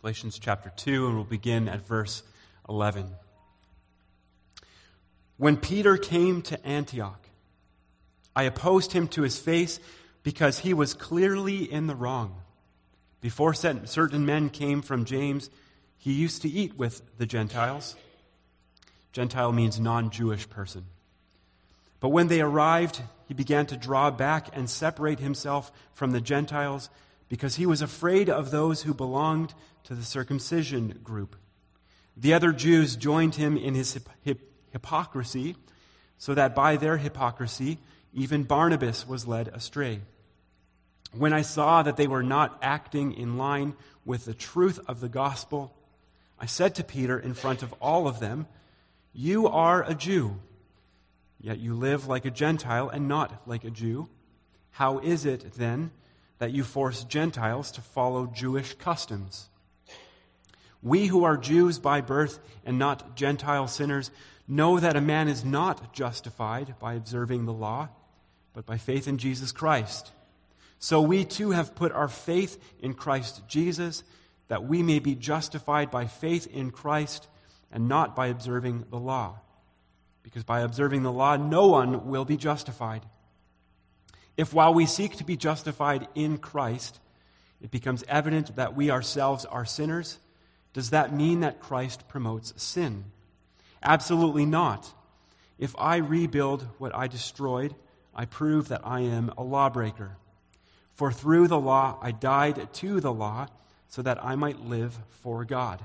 Galatians chapter 2, and we'll begin at verse 11. When Peter came to Antioch, I opposed him to his face because he was clearly in the wrong. Before certain men came from James, he used to eat with the Gentiles. Gentile means non-Jewish person. But when they arrived, he began to draw back and separate himself from the Gentiles because he was afraid of those who belonged to the circumcision group. The other Jews joined him in his hypocrisy, so that by their hypocrisy, even Barnabas was led astray. When I saw that they were not acting in line with the truth of the gospel, I said to Peter in front of all of them, "You are a Jew, yet you live like a Gentile and not like a Jew. How is it, then, that you force Gentiles to follow Jewish customs? We who are Jews by birth and not Gentile sinners know that a man is not justified by observing the law, but by faith in Jesus Christ. So we too have put our faith in Christ Jesus, that we may be justified by faith in Christ and not by observing the law. Because by observing the law, no one will be justified. If while we seek to be justified in Christ, it becomes evident that we ourselves are sinners, does that mean that Christ promotes sin? Absolutely not. If I rebuild what I destroyed, I prove that I am a lawbreaker. For through the law I died to the law, so that I might live for God.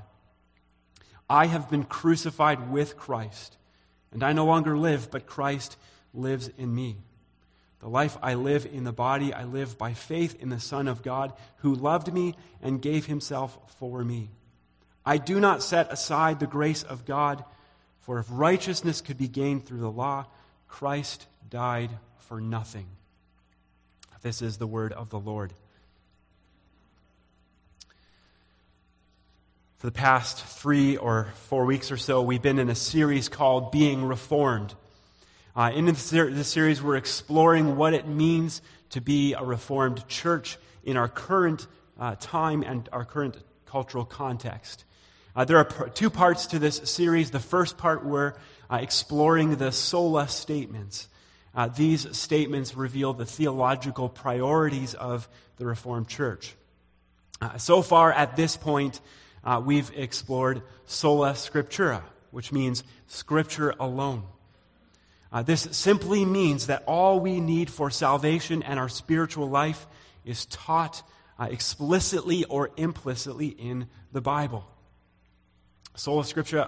I have been crucified with Christ, and I no longer live, but Christ lives in me. The life I live in the body, I live by faith in the Son of God, who loved me and gave himself for me. I do not set aside the grace of God, for if righteousness could be gained through the law, Christ died for nothing." This is the word of the Lord. For the past 3 or 4 weeks or so, we've been in a series called Being Reformed. In this series, we're exploring what it means to be a Reformed church in our current time and our current cultural context. There are 2 parts to this series. The first part, we're exploring the sola statements. These statements reveal the theological priorities of the Reformed Church. So far at this point, we've explored sola scriptura, which means Scripture alone. This simply means that all we need for salvation and our spiritual life is taught explicitly or implicitly in the Bible. Sola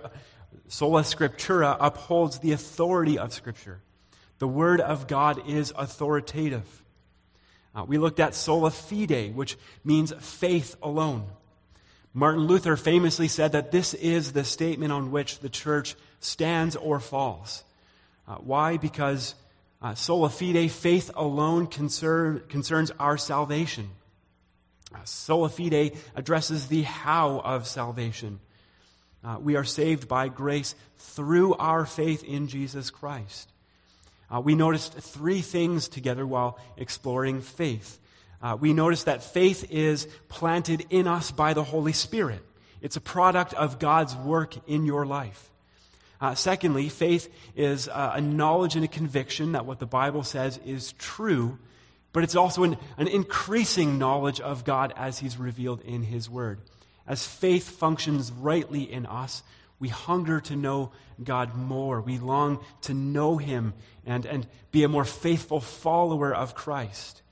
Scriptura upholds the authority of Scripture. The Word of God is authoritative. We looked at sola fide, which means faith alone. Martin Luther famously said that this is the statement on which the church stands or falls. Why? Because sola fide, faith alone, concerns our salvation. Sola fide addresses the how of salvation. We are saved by grace through our faith in Jesus Christ. We noticed 3 things together while exploring faith. We noticed that faith is planted in us by the Holy Spirit. It's a product of God's work in your life. Secondly, faith is a knowledge and a conviction that what the Bible says is true, but it's also an increasing knowledge of God as He's revealed in His Word. As faith functions rightly in us, we hunger to know God more. We long to know Him and be a more faithful follower of Christ.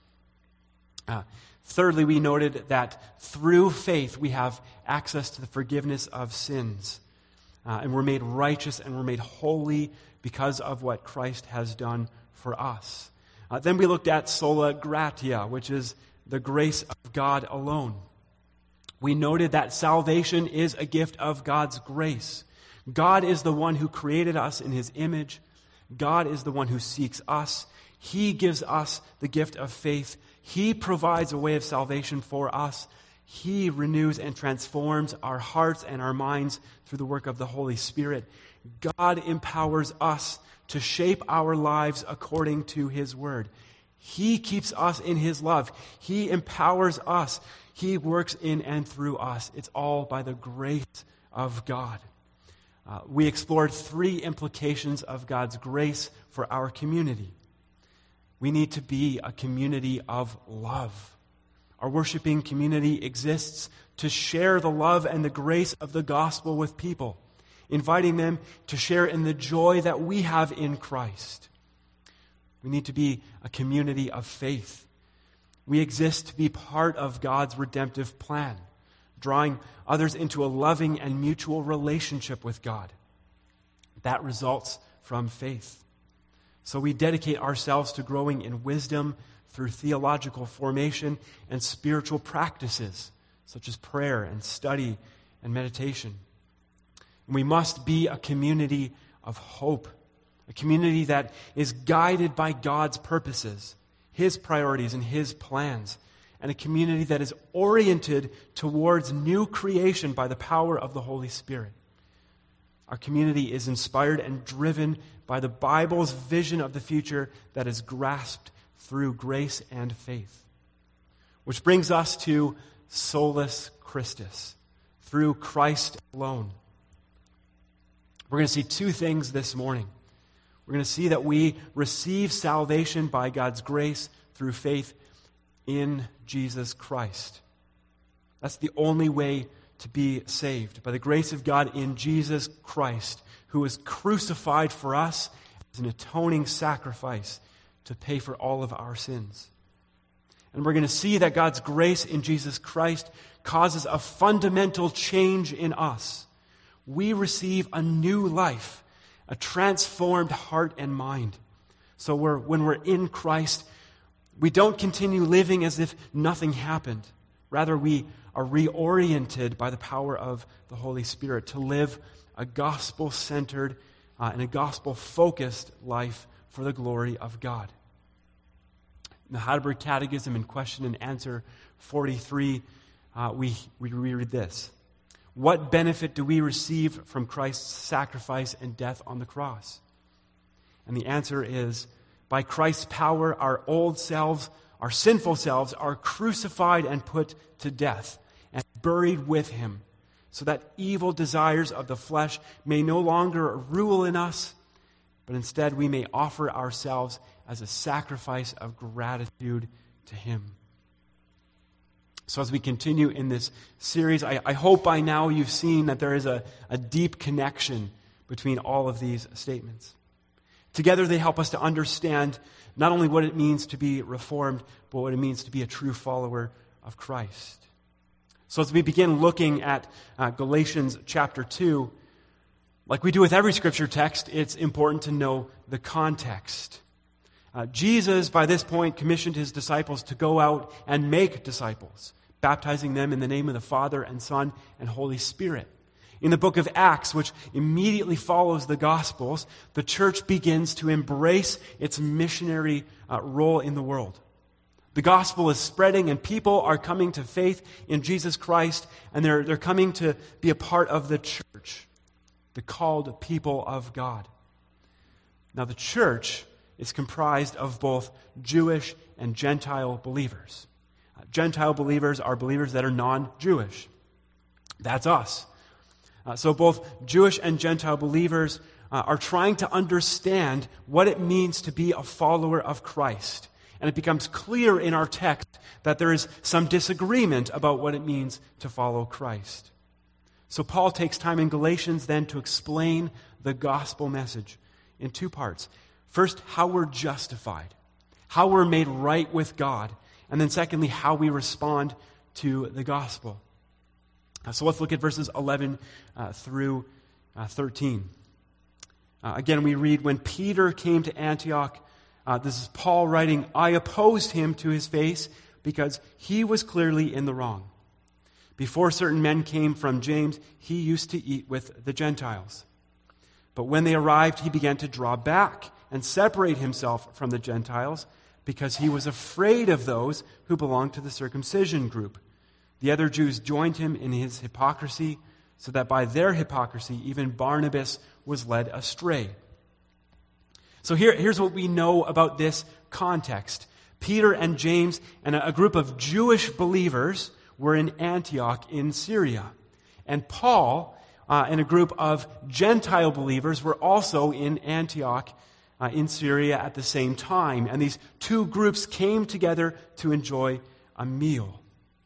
Thirdly, we noted that through faith we have access to the forgiveness of sins. And we're made righteous and we're made holy because of what Christ has done for us. Then we looked at sola gratia, which is the grace of God alone. We noted that salvation is a gift of God's grace. God is the one who created us in His image. God is the one who seeks us. He gives us the gift of faith. He provides a way of salvation for us. He renews and transforms our hearts and our minds through the work of the Holy Spirit. God empowers us to shape our lives according to His Word. He keeps us in his love. He empowers us. He works in and through us. It's all by the grace of God. We explored 3 implications of God's grace for our community. We need to be a community of love. Our worshiping community exists to share the love and the grace of the gospel with people, inviting them to share in the joy that we have in Christ. We need to be a community of faith. We exist to be part of God's redemptive plan, drawing others into a loving and mutual relationship with God. That results from faith. So we dedicate ourselves to growing in wisdom through theological formation and spiritual practices, such as prayer and study and meditation. And we must be a community of hope, a community that is guided by God's purposes, his priorities and his plans, and a community that is oriented towards new creation by the power of the Holy Spirit. Our community is inspired and driven by the Bible's vision of the future that is grasped through grace and faith. Which brings us to Solus Christus, through Christ alone. We're going to see 2 things this morning. We're going to see that we receive salvation by God's grace through faith in Jesus Christ. That's the only way to be saved, by the grace of God in Jesus Christ, who was crucified for us as an atoning sacrifice to pay for all of our sins. And we're going to see that God's grace in Jesus Christ causes a fundamental change in us. We receive a new life, a transformed heart and mind. So when we're in Christ, we don't continue living as if nothing happened. Rather, we are reoriented by the power of the Holy Spirit to live a gospel-centered and a gospel-focused life for the glory of God. In the Heidelberg Catechism, in question and answer 43, we read this. What benefit do we receive from Christ's sacrifice and death on the cross? And the answer is, by Christ's power, our old selves, our sinful selves, are crucified and put to death and buried with him, so that evil desires of the flesh may no longer rule in us, but instead we may offer ourselves as a sacrifice of gratitude to him. So as we continue in this series, I hope by now you've seen that there is a deep connection between all of these statements. Together they help us to understand not only what it means to be reformed, but what it means to be a true follower of Christ. So as we begin looking at Galatians chapter 2, like we do with every scripture text, it's important to know the context. Jesus, by this point, commissioned his disciples to go out and make disciples, baptizing them in the name of the Father and Son and Holy Spirit. In the book of Acts, which immediately follows the Gospels, the church begins to embrace its missionary role in the world. The gospel is spreading and people are coming to faith in Jesus Christ, and they're coming to be a part of the church, the called people of God. Now the church is comprised of both Jewish and Gentile believers. Gentile believers are believers that are non-Jewish. That's us. So both Jewish and Gentile believers are trying to understand what it means to be a follower of Christ. And it becomes clear in our text that there is some disagreement about what it means to follow Christ. So Paul takes time in Galatians then to explain the gospel message in 2 parts. First, how we're justified, how we're made right with God, and then secondly, how we respond to the gospel. So let's look at verses 11 through 13. Again, we read, when Peter came to Antioch, this is Paul writing, I opposed him to his face because he was clearly in the wrong. Before certain men came from James, he used to eat with the Gentiles. But when they arrived, he began to draw back and separate himself from the Gentiles because he was afraid of those who belonged to the circumcision group. The other Jews joined him in his hypocrisy, so that by their hypocrisy even Barnabas was led astray. So here's what we know about this context. Peter and James and a group of Jewish believers were in Antioch in Syria. And Paul and a group of Gentile believers were also in Antioch in Syria at the same time. And these two groups came together to enjoy a meal.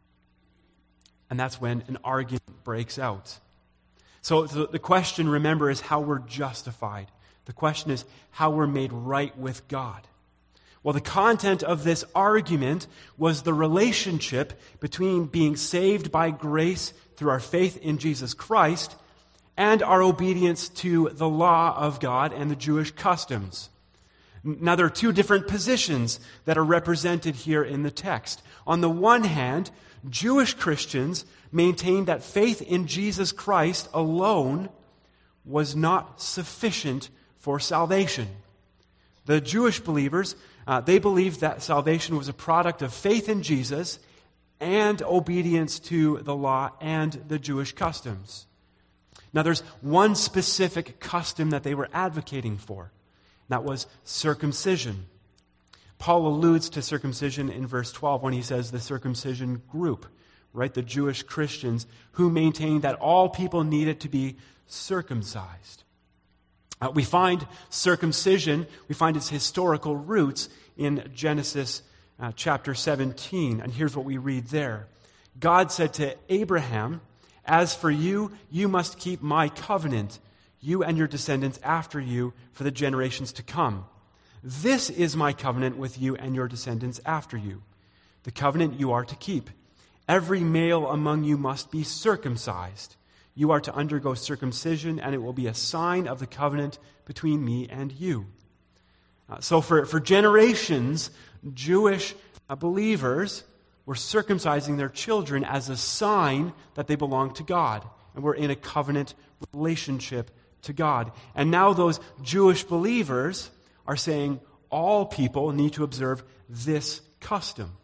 And that's when an argument breaks out. So the question, remember, is how we're justified. The question is how we're made right with God. Well, the content of this argument was the relationship between being saved by grace through our faith in Jesus Christ and our obedience to the law of God and the Jewish customs. Now, there are two different positions that are represented here in the text. On the one hand, Jewish Christians maintained that faith in Jesus Christ alone was not sufficient for salvation. The Jewish believers, they believed that salvation was a product of faith in Jesus and obedience to the law and the Jewish customs. Now, there's one specific custom that they were advocating for. That was circumcision. Paul alludes to circumcision in verse 12 when he says the circumcision group, right? The Jewish Christians who maintained that all people needed to be circumcised. We find circumcision, we find its historical roots in Genesis chapter 17. And here's what we read there. God said to Abraham, "As for you, you must keep my covenant, you and your descendants after you, for the generations to come. This is my covenant with you and your descendants after you, the covenant you are to keep. Every male among you must be circumcised. You are to undergo circumcision, and it will be a sign of the covenant between me and you." So for generations, Jewish believers were circumcising their children as a sign that they belonged to God and were in a covenant relationship to God. And now those Jewish believers are saying all people need to observe this custom.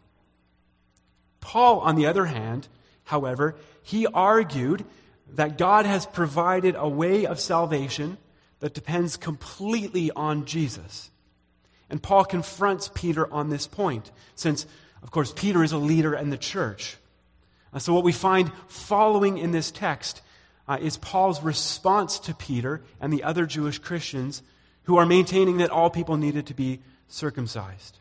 Paul, on the other hand, however, he argued that God has provided a way of salvation that depends completely on Jesus. And Paul confronts Peter on this point, since, of course, Peter is a leader in the church. So what we find following in this text is Paul's response to Peter and the other Jewish Christians who are maintaining that all people needed to be circumcised.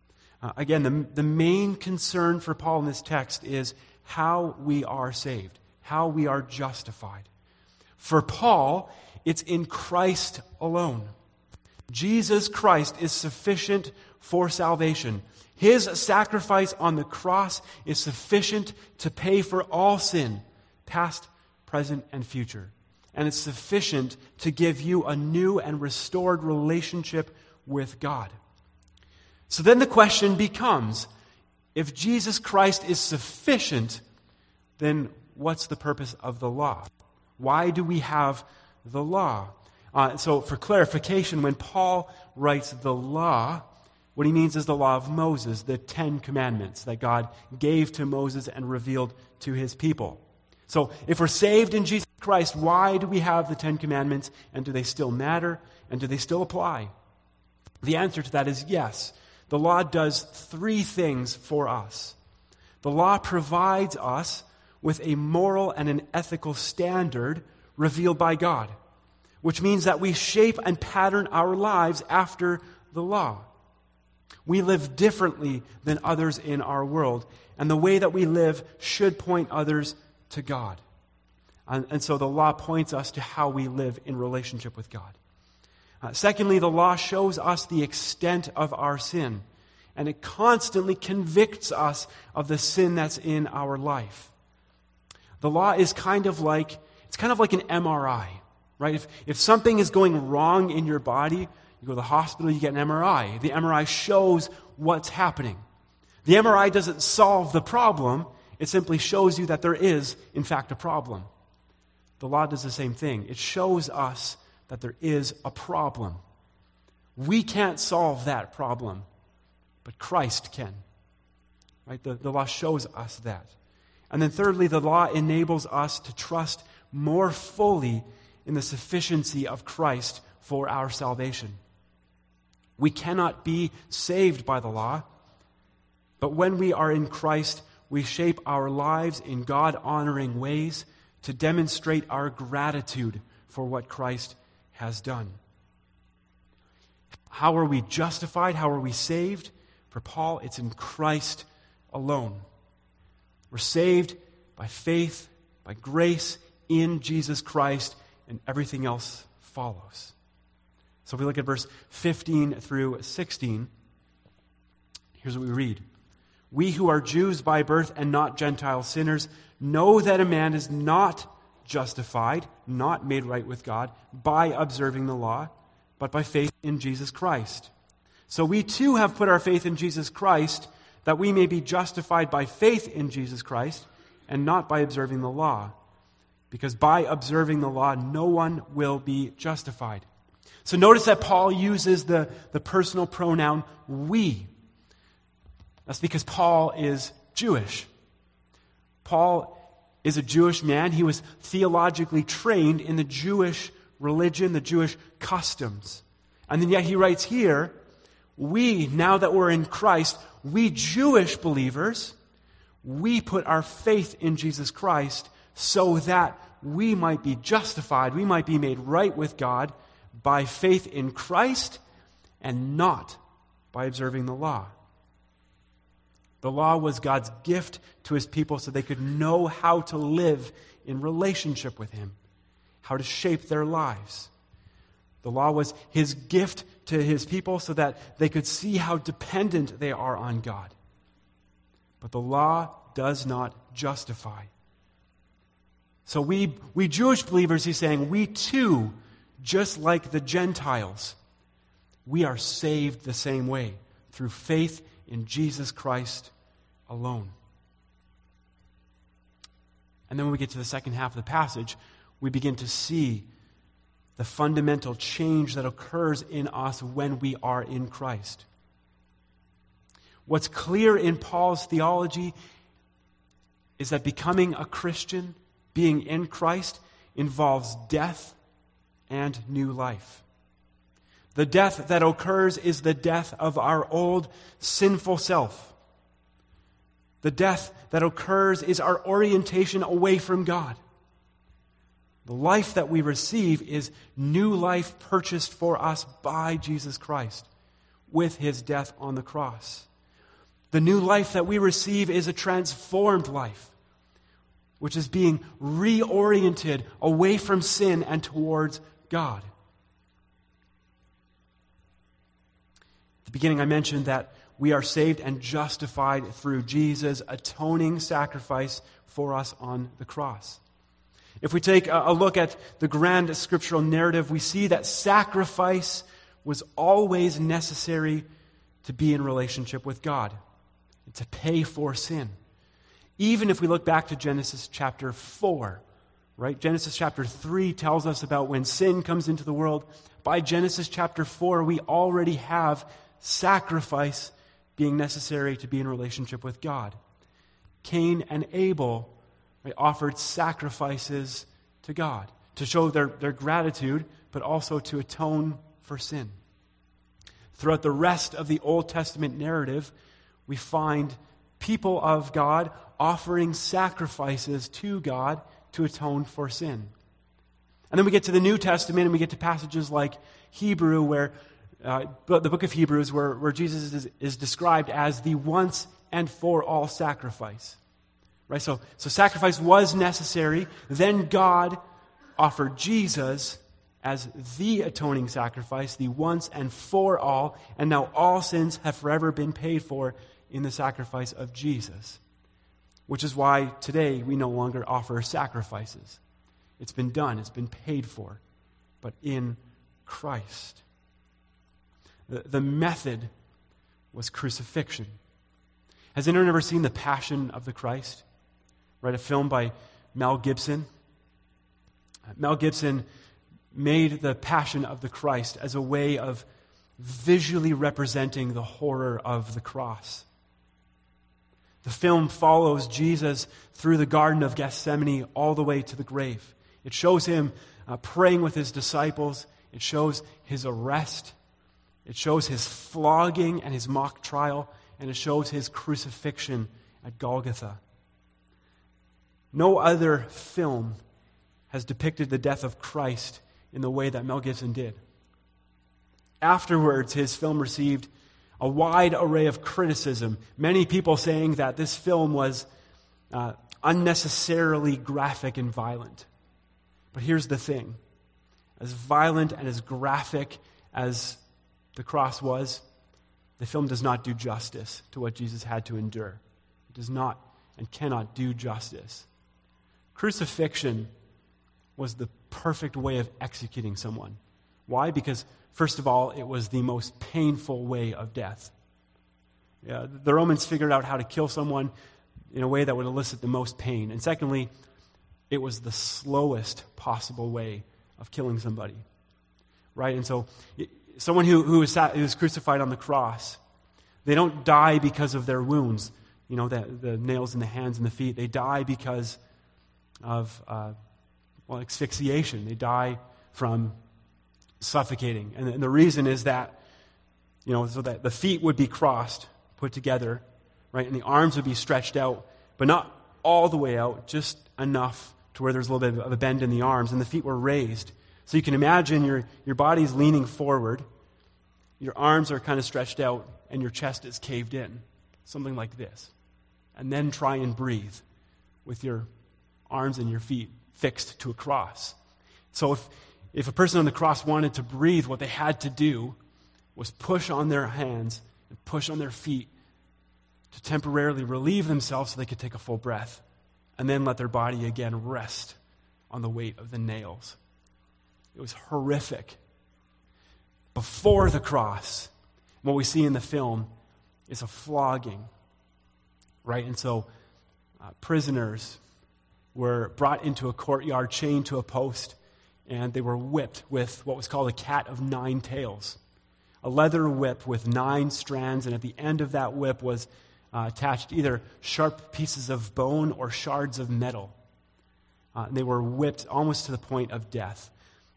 Again, the main concern for Paul in this text is how we are saved, how we are justified. For Paul, it's in Christ alone. Jesus Christ is sufficient for salvation. His sacrifice on the cross is sufficient to pay for all sin, past, present, and future. And it's sufficient to give you a new and restored relationship with God. So then the question becomes, if Jesus Christ is sufficient, then what's the purpose of the law? Why do we have the law? So for clarification, when Paul writes the law, what he means is the law of Moses, the 10 commandments that God gave to Moses and revealed to his people. So if we're saved in Jesus Christ, why do we have the 10 commandments, and do they still matter, and do they still apply? The answer to that is yes. The law does three things for us. The law provides us with a moral and an ethical standard revealed by God, which means that we shape and pattern our lives after the law. We live differently than others in our world, and the way that we live should point others to God. And so the law points us to how we live in relationship with God. Secondly, the law shows us the extent of our sin, and it constantly convicts us of the sin that's in our life. The law is kind of like an MRI, right? If something is going wrong in your body, you go to the hospital, you get an MRI. The MRI shows what's happening. The MRI doesn't solve the problem. It simply shows you that there is, in fact, a problem. The law does the same thing. It shows us that there is a problem. We can't solve that problem, but Christ can. Right? The law shows us that. And then thirdly, the law enables us to trust more fully in the sufficiency of Christ for our salvation. We cannot be saved by the law, But when we are in Christ, we shape our lives in God-honoring ways to demonstrate our gratitude for what Christ has done. How are we justified? How are we saved? For Paul, it's in Christ alone. We're saved by faith, by grace in Jesus Christ, and everything else follows. So if we look at verse 15 through 16, here's what we read. We who are Jews by birth and not Gentile sinners know that a man is not justified, not made right with God, by observing the law, but by faith in Jesus Christ. So we too have put our faith in Jesus Christ, that we may be justified by faith in Jesus Christ, and not by observing the law. Because by observing the law, no one will be justified. So notice that Paul uses the personal pronoun we. That's because Paul is Jewish. Paul is a Jewish man. He was theologically trained in the Jewish religion, the Jewish customs. And then yet he writes here, we, now that we're in Christ, we Jewish believers, we put our faith in Jesus Christ so that we might be justified, we might be made right with God by faith in Christ and not by observing the law. The law was God's gift to his people so they could know how to live in relationship with him, how to shape their lives. The law was his gift to his people so that they could see how dependent they are on God. But the law does not justify. So we Jewish believers, he's saying, we too, just like the Gentiles, we are saved the same way, through faith in Jesus Christ alone. And then when we get to the second half of the passage, we begin to see the fundamental change that occurs in us when we are in Christ. What's clear in Paul's theology is that becoming a Christian, being in Christ, involves death and new life. The death that occurs is the death of our old sinful self. The death that occurs is our orientation away from God. The life that we receive is new life purchased for us by Jesus Christ with his death on the cross. The new life that we receive is a transformed life, which is being reoriented away from sin and towards God. At the beginning, I mentioned that we are saved and justified through Jesus' atoning sacrifice for us on the cross. If we take a look at the grand scriptural narrative, we see that sacrifice was always necessary to be in relationship with God, to pay for sin. Even if we look back to Genesis chapter 4, right? Genesis chapter 3 tells us about when sin comes into the world. By Genesis chapter 4, we already have sacrifice being necessary to be in relationship with God. Cain and Abel offered sacrifices to God to show their gratitude, but also to atone for sin. Throughout the rest of the Old Testament narrative, we find people of God offering sacrifices to God to atone for sin. And then we get to the New Testament and we get to passages like Hebrew, where the book of Hebrews, where Jesus is described as the once and for all sacrifice. Right? So sacrifice was necessary. Then God offered Jesus as the atoning sacrifice, the once and for all, and now all sins have forever been paid for in the sacrifice of Jesus. Which is why today we no longer offer sacrifices. It's been done, it's been paid for, but in Christ. The method was crucifixion. Has anyone ever seen The Passion of the Christ? Right, a film by Mel Gibson. Mel Gibson made The Passion of the Christ as a way of visually representing the horror of the cross. The film follows Jesus through the Garden of Gethsemane all the way to the grave. It shows him praying with his disciples. It shows his arrest. It shows his flogging and his mock trial. and it shows his crucifixion at Golgotha. No other film has depicted the death of Christ in the way that Mel Gibson did. Afterwards, his film received a wide array of criticism, many people saying that this film was unnecessarily graphic and violent. But here's the thing. As violent and as graphic as the cross was, the film does not do justice to what Jesus had to endure. It does not and cannot do justice. Crucifixion was the perfect way of executing someone. Why? Because, first of all, it was the most painful way of death. The Romans figured out how to kill someone in a way that would elicit the most pain. And secondly, it was the slowest possible way of killing somebody. Right? And so, someone who is crucified on the cross, they don't die because of their wounds, the nails in the hands and the feet. They die because of asphyxiation. They die from suffocating. And the reason is that, so that the feet would be crossed, put together, right? And the arms would be stretched out, but not all the way out, just enough to where there's a little bit of a bend in the arms, and the feet were raised. So you can imagine your body's leaning forward, your arms are kind of stretched out, and your chest is caved in, something like this. And then try and breathe with your arms and your feet fixed to a cross. So if a person on the cross wanted to breathe, what they had to do was push on their hands and push on their feet to temporarily relieve themselves so they could take a full breath, and then let their body again rest on the weight of the nails. It was horrific. Before the cross, what we see in the film is a flogging, right? And so prisoners were brought into a courtyard, chained to a post, and they were whipped with what was called a cat of 9 tails, a leather whip with 9 strands, and at the end of that whip was attached either sharp pieces of bone or shards of metal. And they were whipped almost to the point of death.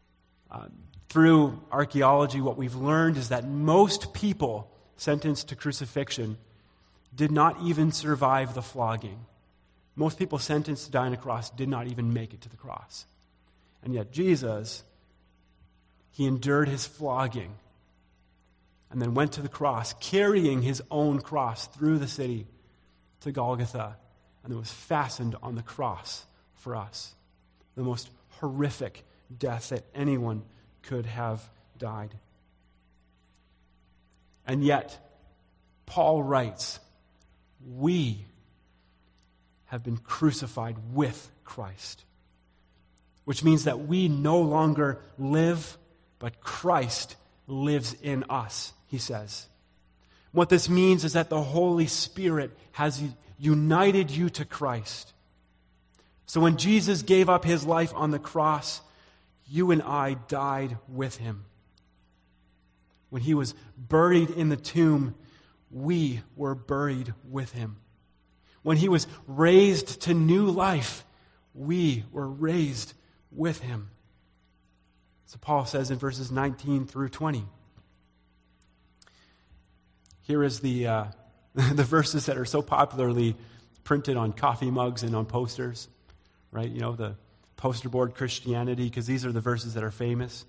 Through archaeology, what we've learned is that most people sentenced to crucifixion did not even survive the flogging. Most people sentenced to die on a cross did not even make it to the cross. And yet Jesus, he endured his flogging and then went to the cross, carrying his own cross through the city to Golgotha, and it was fastened on the cross for us. The most horrific death that anyone could have died. And yet, Paul writes, we have been crucified with Christ, which means that we no longer live, but Christ lives in us, he says. What this means is that the Holy Spirit has united you to Christ. So when Jesus gave up his life on the cross, you and I died with him. When he was buried in the tomb, we were buried with him. When he was raised to new life, we were raised with him. So Paul says in verses 19 through 20. Here is the verses that are so popularly printed on coffee mugs and on posters, right? The poster board Christianity, because these are the verses that are famous.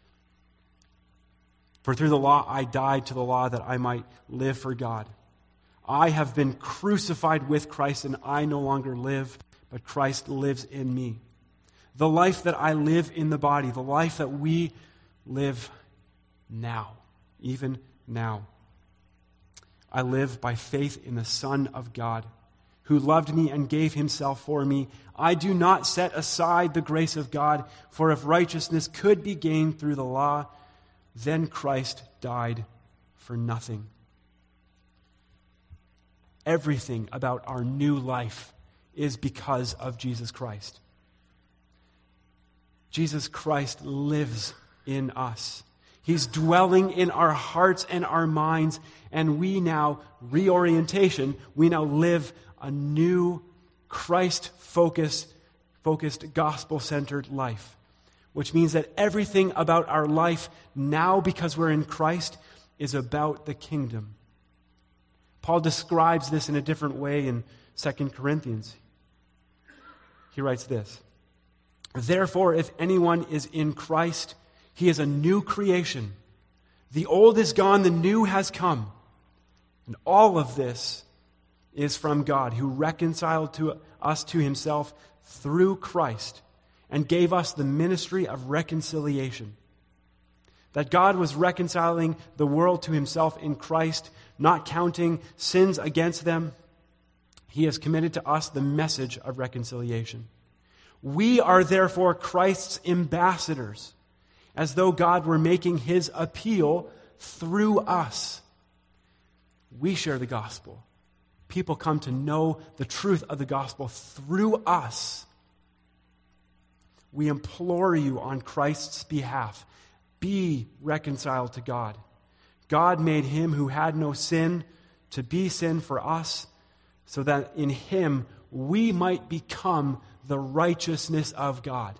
For through the law I died to the law that I might live for God. I have been crucified with Christ, and I no longer live, but Christ lives in me. The life that I live in the body, the life that we live now, even now, I live by faith in the Son of God, who loved me and gave himself for me. I do not set aside the grace of God, for if righteousness could be gained through the law, then Christ died for nothing. Everything about our new life is because of Jesus Christ. Jesus Christ lives in us. He's dwelling in our hearts and our minds, and we now, reorientation, we now live a new Christ-focused, gospel-centered life, which means that everything about our life now, because we're in Christ, is about the kingdom. Paul describes this in a different way in 2 Corinthians. He writes this, "Therefore, if anyone is in Christ, he is a new creation. The old is gone, the new has come. And all of this is from God, who reconciled us to himself through Christ and gave us the ministry of reconciliation. That God was reconciling the world to himself in Christ, not counting sins against them. He has committed to us the message of reconciliation. We are therefore Christ's ambassadors, as though God were making his appeal through us. We share the gospel. People come to know the truth of the gospel through us. We implore you on Christ's behalf, be reconciled to God. God made him who had no sin to be sin for us, so that in him we might become the righteousness of God."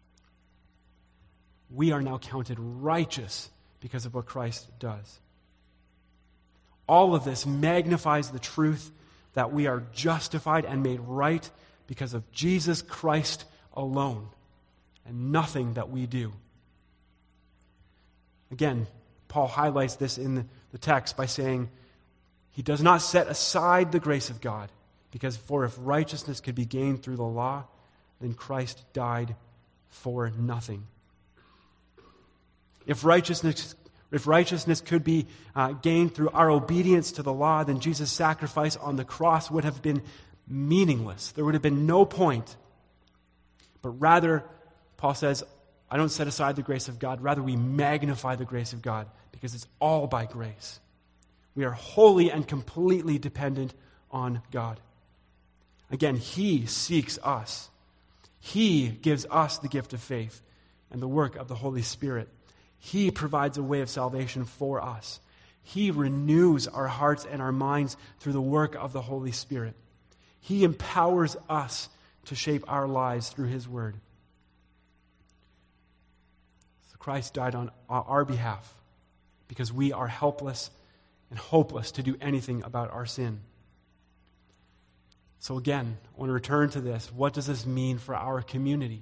We are now counted righteous because of what Christ does. All of this magnifies the truth that we are justified and made right because of Jesus Christ alone, and nothing that we do. Again, Paul highlights this in the text by saying, he does not set aside the grace of God, because for if righteousness could be gained through the law, then Christ died for nothing. If righteousness could be gained through our obedience to the law, then Jesus' sacrifice on the cross would have been meaningless. There would have been no point. But rather, Paul says, I don't set aside the grace of God. Rather, we magnify the grace of God because it's all by grace. We are wholly and completely dependent on God. Again, he seeks us. He gives us the gift of faith and the work of the Holy Spirit. He provides a way of salvation for us. He renews our hearts and our minds through the work of the Holy Spirit. He empowers us to shape our lives through his word. So Christ died on our behalf because we are helpless and hopeless to do anything about our sin. So again, I want to return to this. What does this mean for our community?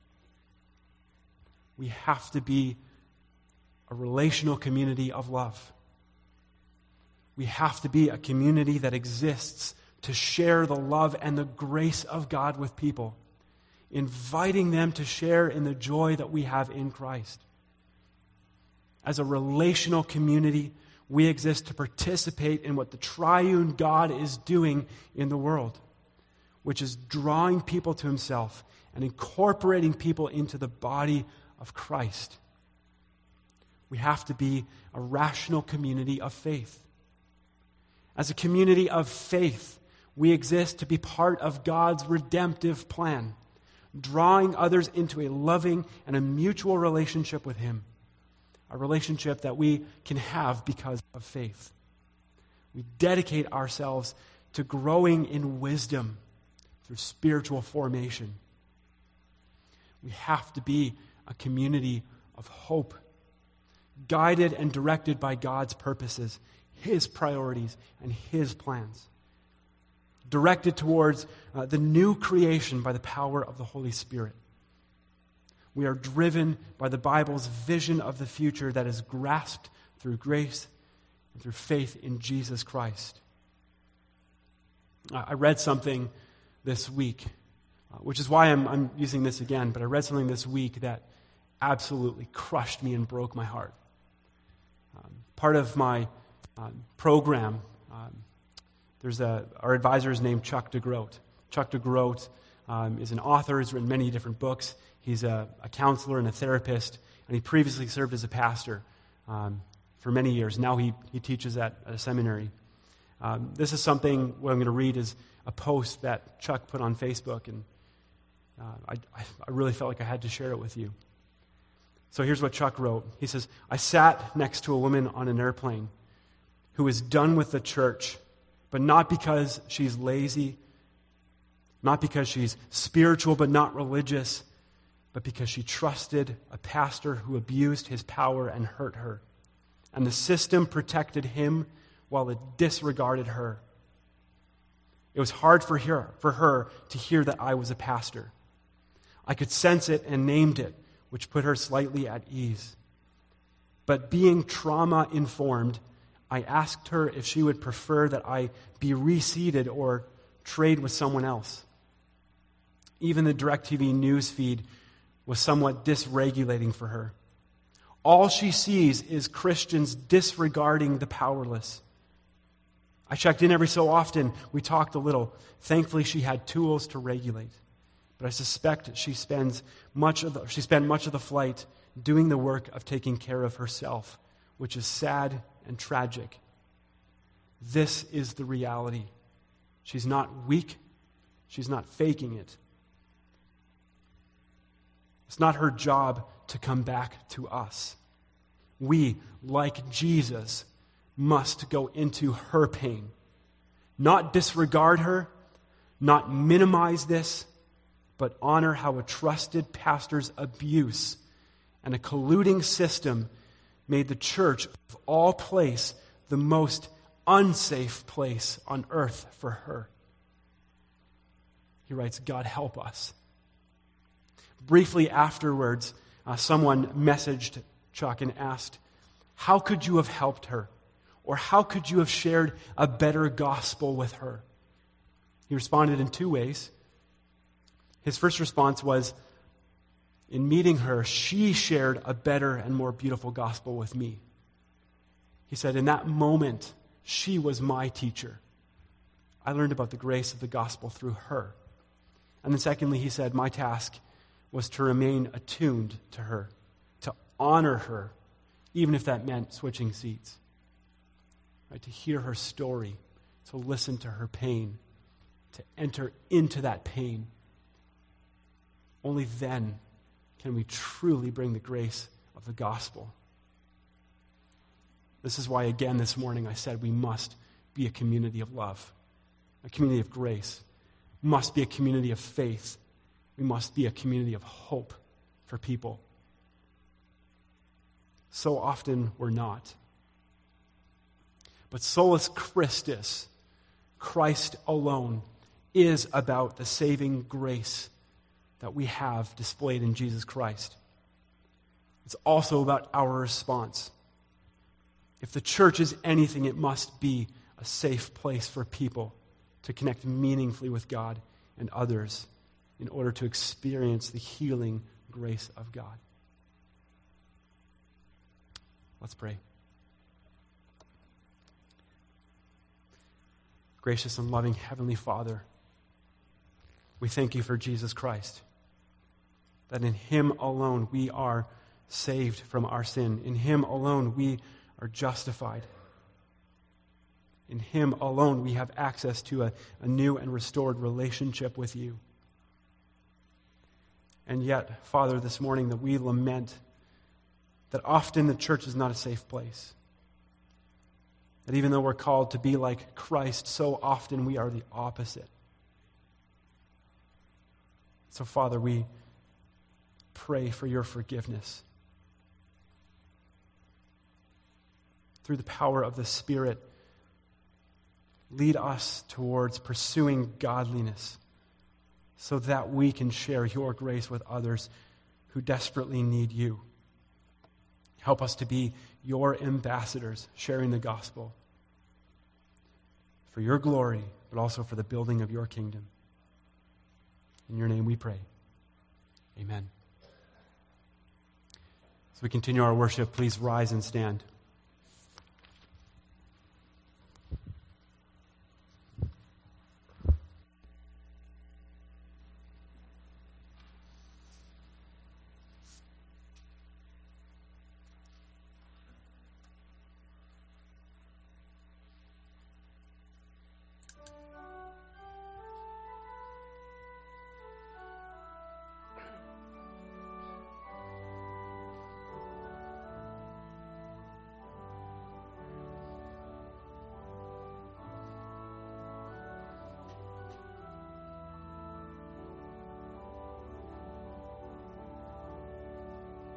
We have to be a relational community of love. We have to be a community that exists to share the love and the grace of God with people, inviting them to share in the joy that we have in Christ. As a relational community, we exist to participate in what the triune God is doing in the world, which is drawing people to himself and incorporating people into the body of Christ. We have to be a rational community of faith. As a community of faith, we exist to be part of God's redemptive plan, drawing others into a loving and a mutual relationship with him, a relationship that we can have because of faith. We dedicate ourselves to growing in wisdom through spiritual formation. We have to be a community of hope, guided and directed by God's purposes, his priorities, and his plans. Directed towards the new creation by the power of the Holy Spirit. We are driven by the Bible's vision of the future that is grasped through grace and through faith in Jesus Christ. I read something this week, which is why I'm using this again, but I read something this week that absolutely crushed me and broke my heart. Part of my program, our advisor is named Chuck DeGroat. Chuck DeGroat is an author. He's written many different books. He's a counselor and a therapist, and he previously served as a pastor for many years. Now he teaches at a seminary. This is something, what I'm going to read is a post that Chuck put on Facebook, and I really felt like I had to share it with you. So here's what Chuck wrote. He says, I sat next to a woman on an airplane who is done with the church, but not because she's lazy, not because she's spiritual but not religious, but because she trusted a pastor who abused his power and hurt her. And the system protected him while it disregarded her. It was hard for her to hear that I was a pastor. I could sense it and named it, which put her slightly at ease. But being trauma-informed, I asked her if she would prefer that I be reseated or trade with someone else. Even the DirecTV news feed was somewhat dysregulating for her. All she sees is Christians disregarding the powerless. I checked in every so often. We talked a little. Thankfully, she had tools to regulate. But I suspect she spent much of the flight doing the work of taking care of herself, which is sad and tragic. This is the reality. She's not weak. She's not faking it. It's not her job to come back to us. We, like Jesus, must go into her pain. Not disregard her, not minimize this, but honor how a trusted pastor's abuse and a colluding system made the church of all place the most unsafe place on earth for her. He writes, God help us. Briefly afterwards, someone messaged Chuck and asked, how could you have helped her? Or how could you have shared a better gospel with her? He responded in two ways. His first response was, in meeting her, she shared a better and more beautiful gospel with me. He said, in that moment, she was my teacher. I learned about the grace of the gospel through her. And then secondly, he said, my task was to remain attuned to her, to honor her, even if that meant switching seats. Right? To hear her story, to listen to her pain, to enter into that pain. Only then can we truly bring the grace of the gospel. This is why, again, this morning I said we must be a community of love, a community of grace. We must be a community of faith. We must be a community of hope for people. So often we're not. But Solus Christus, Christ alone, is about the saving grace that we have displayed in Jesus Christ. It's also about our response. If the church is anything, it must be a safe place for people to connect meaningfully with God and others in order to experience the healing grace of God. Let's pray. Gracious and loving Heavenly Father, we thank you for Jesus Christ, that in Him alone we are saved from our sin. In Him alone we are justified. In Him alone we have access to a new and restored relationship with you. And yet, Father, this morning that we lament that often the church is not a safe place. That even though we're called to be like Christ, so often we are the opposite. So, Father, we pray for your forgiveness. Through the power of the Spirit, lead us towards pursuing godliness so that we can share your grace with others who desperately need you. Help us to be your ambassadors, sharing the gospel for your glory, but also for the building of your kingdom. In your name we pray. Amen. As we continue our worship, please rise and stand.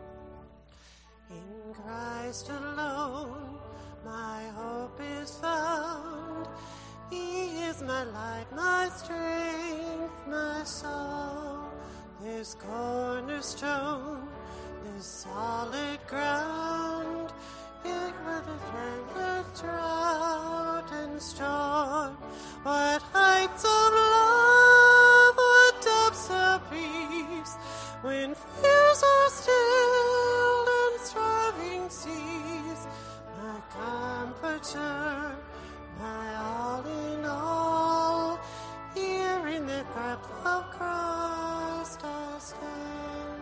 In Christ alone, my hope is found. this cornerstone, this solid ground, it will defend with drought and storm. What heights of love, what depths of peace, when fears are stilled and striving cease. My comforter, my all in all, here in the grip of Christ I stand.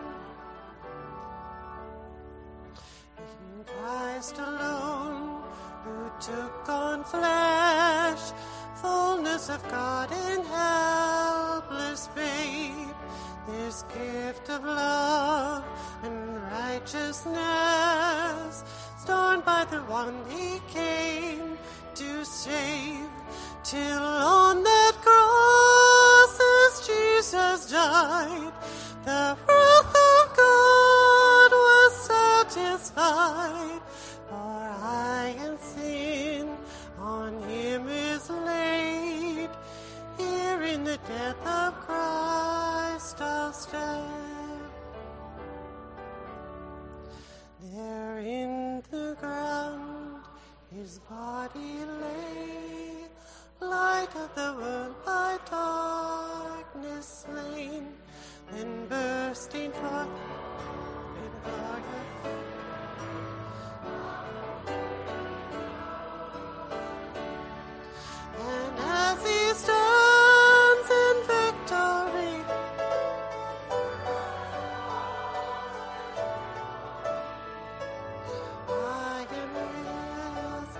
In Christ alone, who took on flesh, fullness of God in helpless babe, this gift of love and righteousness, scorned by the one he came to save, till on that cross as Jesus died, the wrath of God was satisfied. For I and sin on him is laid, here in the death of Christ I'll stand. There in the ground his body lay, light of the world by darkness slain, then bursting forth in glorious. And as he stands in victory, I am his.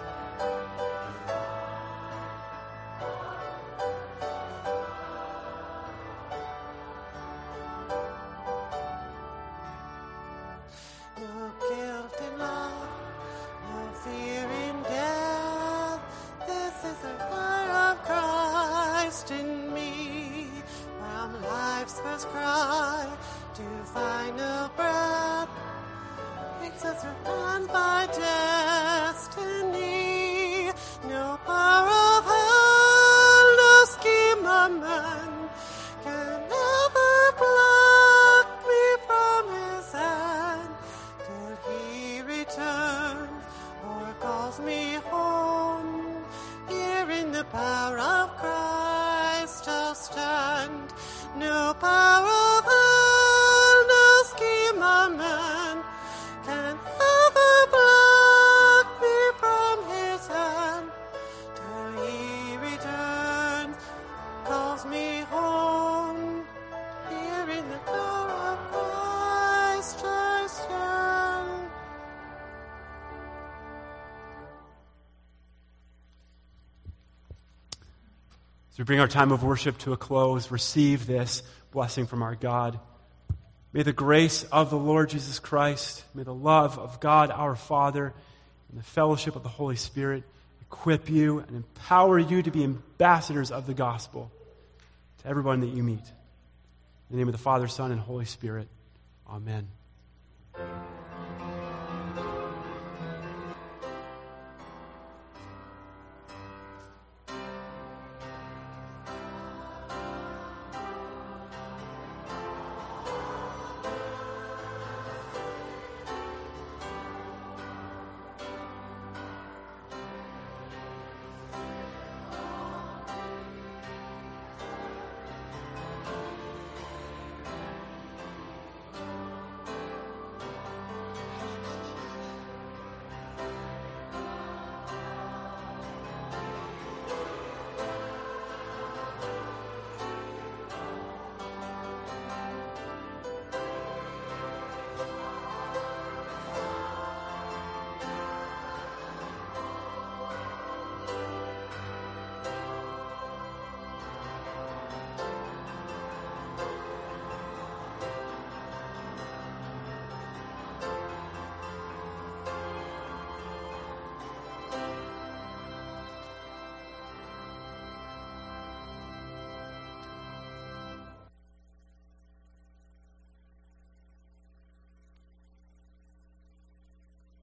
No guilt in love, no fear in death. This is the fire of Christ in me. From life's first cry to final breath, makes us bound by destiny. No power of hell, no scheme of man can ever pluck me from his hand, till he returns or calls me home. Here in the power of Christ I'll stand. No power of hell, no scheme of man can ever pluck me from his hand, till he returns, calls me home. Here in the power of Christ I stand. As we bring our time of worship to a close, receive this blessing from our God. May the grace of the Lord Jesus Christ, may the love of God our Father, and the fellowship of the Holy Spirit equip you and empower you to be ambassadors of the gospel to everyone that you meet. In the name of the Father, Son, and Holy Spirit, amen.